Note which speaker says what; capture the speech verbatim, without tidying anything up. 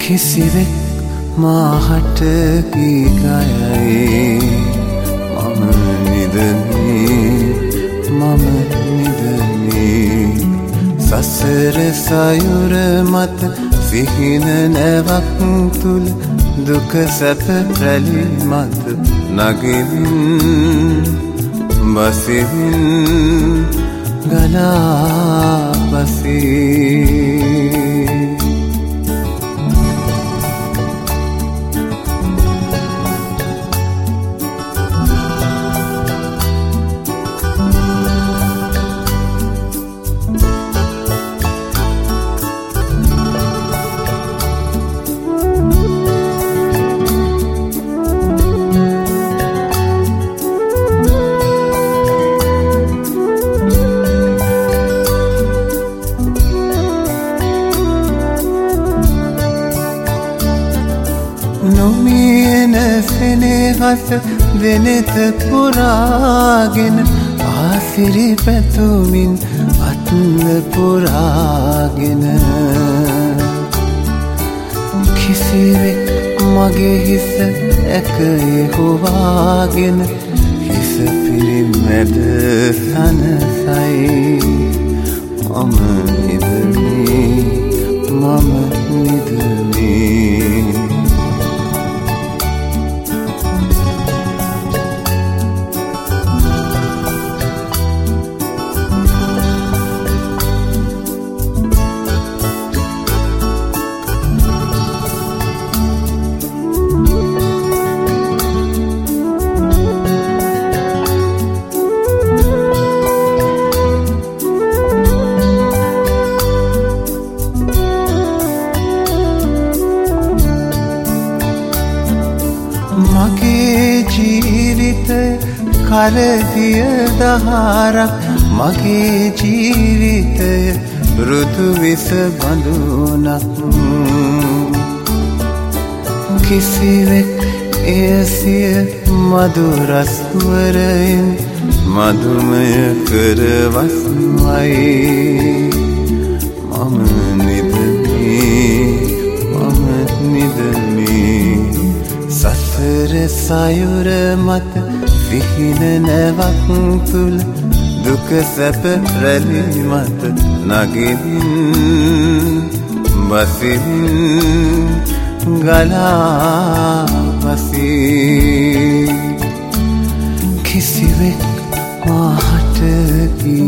Speaker 1: කිසිවෙක් මාහට කී ගයයි මම නිදනේ මම නිදනේ සසර සයුර මත සිහින නැවක් තුල දුක සැප රැලි මත නගිමින් බසිමින් ගලා බසී නොමියන සෙනෙහස දෙනෙත පුරාගෙන ආසිරි පැතුමින් අත්ල පුරාගෙන කිසිවෙක් මගේ හිස ඇකේ හොවාගෙන හිස පිරිමැද සනසයි මම නිදනේ මම නිදනේ මගේ ජීවිතය කරදිය දහරක් මගේ ජීවිතය රුතු විස බඳුනක් කිසිවෙක් එයසිය මధుරස්වරයෙන් මధుමය කරවස්මයි මම නිදනේ මම නිදනේ සසර සයුර මත සිහින නැවක් තුල දුක සැප රැලි මත නගිමින් බසිමින් ගලා බසී කිසිවෙක් මාහට කී